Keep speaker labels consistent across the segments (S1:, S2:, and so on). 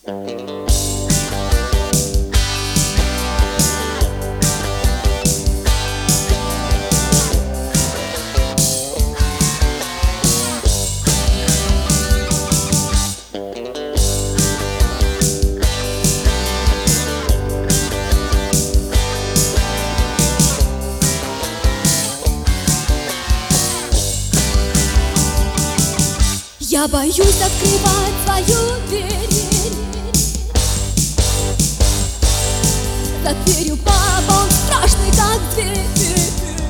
S1: Я боюсь открывать свою дверь. За дверью папа, он страшный, как зверь.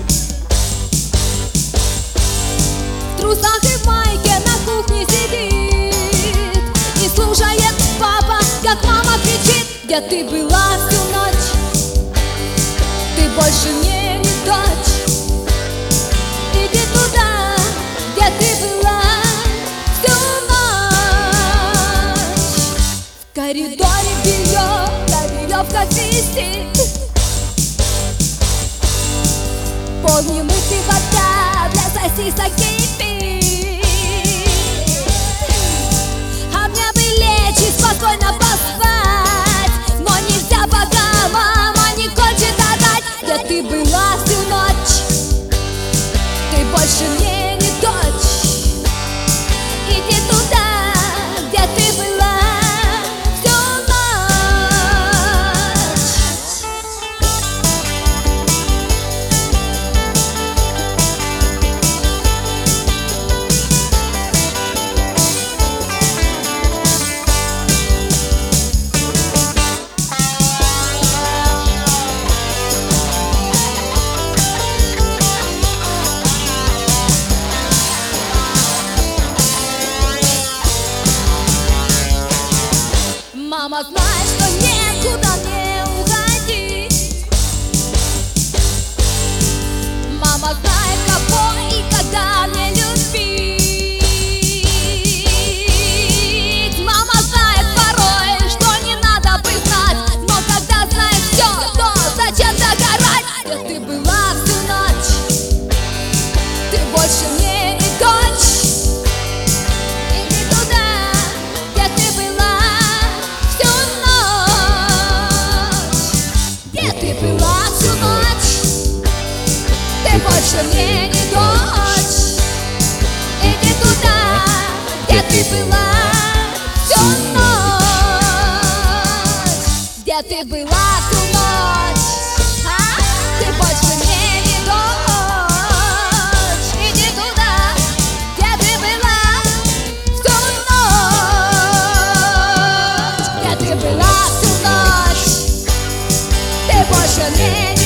S1: В трусах и в майке на кухне сидит и слушает папа, как мама кричит: где ты была всю ночь? Ты больше мне не дочь. Иди туда, где ты была. В коридоре белье на веревках висит, поднимут и вода для сосисок кипит. А мне бы лечь и спокойно поспать, но нельзя, пока мама не хочет отдать. Где ты была всю ночь? Ты больше мне не дочь. Иди туда, где ты была. Мама знает, что некуда мне уходить. Мама знает, кого и когда мне любить. Мама знает порой, что не надо бы знать, но когда знаешь все, то зачем догорать? Где ты была всю ночь? Ты больше мне не дочь. Иди туда, где ты была. Ты была всю ночь, ты больше мне не дочь. Иди туда, где ты была всю ночь. Где ты была всю ночь, ты больше мне не дочь. Иди туда, где ты была всю ночь. Где ты была всю ночь, ты больше мне не